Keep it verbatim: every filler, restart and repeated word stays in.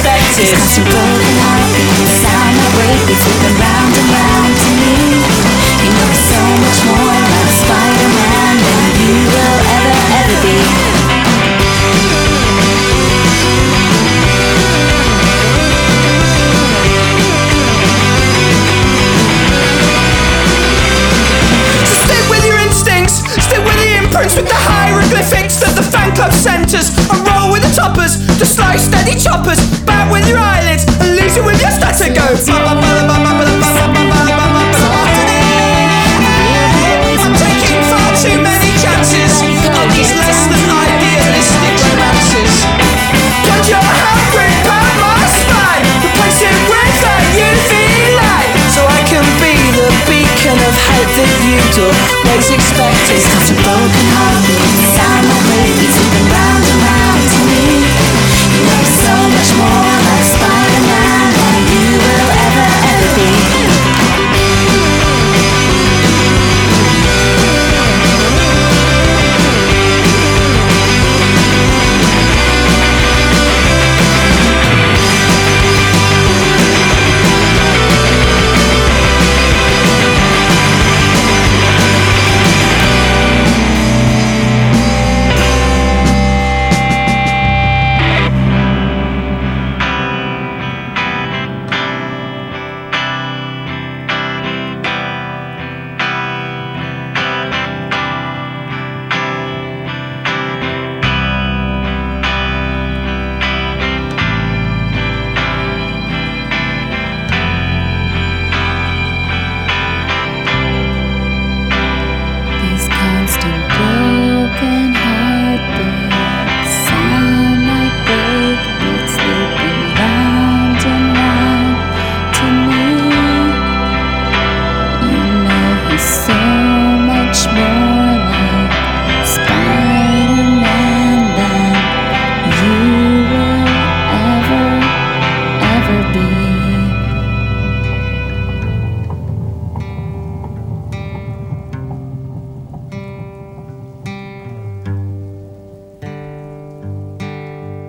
unexpected. It's 'cause you're broken heart, the sound I break, you flipping round and round to me. You know there's so much more like Spider-Man than you will ever, ever be. So stick with your instincts, stick with the imprints, with the hieroglyphics that the fan club centres, and roll with the toppers, just like steady choppers. Bat with your eyelids and lose it with your statico.